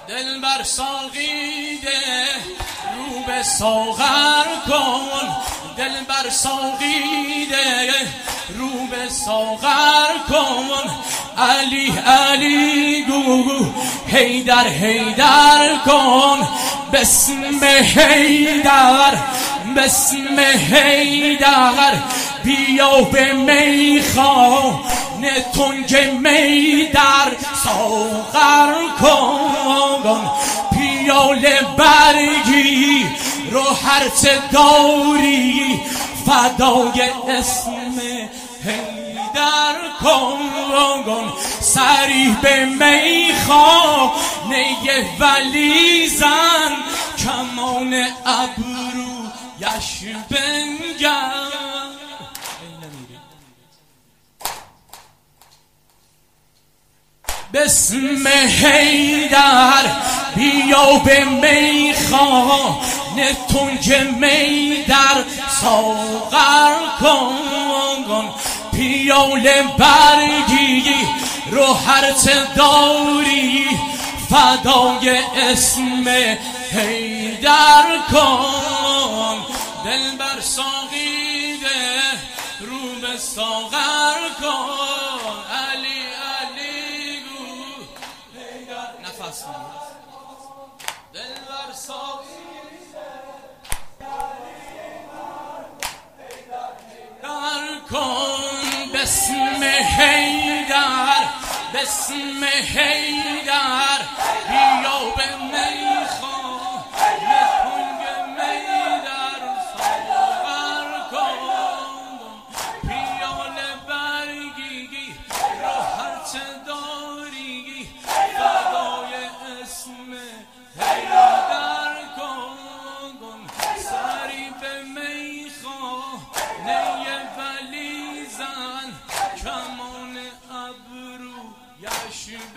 دل بر ساقی ده رو به ساغر کن، دل بر ساقی ده رو به ساغر کن. علی علی گو حیدر حیدر کن، بسم حیدر بسم حیدر. بیا به میخانه تنگ می در ساغر کن، پیاله برگی رو هرچه داری فدای اسم حیدر کن. سری به میخانه ولی زن، کمان ابرویش بنگر. بسم حیدر بیا به میخانه تنگ می در ساغر کن، پیاله برگی رو هرچه داری فدای اسم حیدر کن. دل بر ساقی ده رو به ساغر کن. علی علی گو حیدر نفس کن. دل بر ساقی حیدر کن. بسم حیدر بسم حیدر بیا به میخانه تنگ می در ساغر کن، پیاله برگی رو هرچه داری فدای اسم حیدر کن. سری به میخانه ولی زن، کمان ابرویش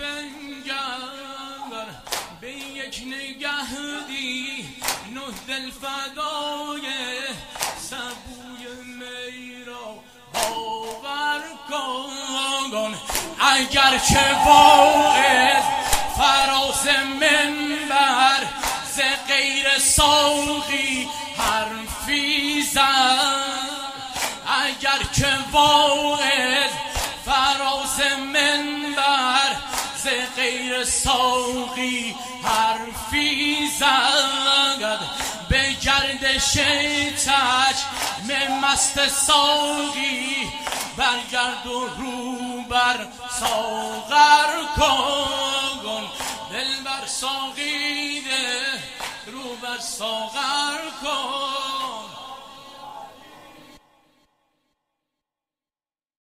بنگر. به یک نگه دی نه دل فدای سبوی می را باور کن. اگر که واعظ فراز منبر ز غیر ساقی حرفی زد، اگر که واعظ فراز منبر ز غیر ساقی حرفی زد، به گردش چشم مست ساقی برگرد و رو بر ساغر کن. دل بر ساقی ده رو بر ساغر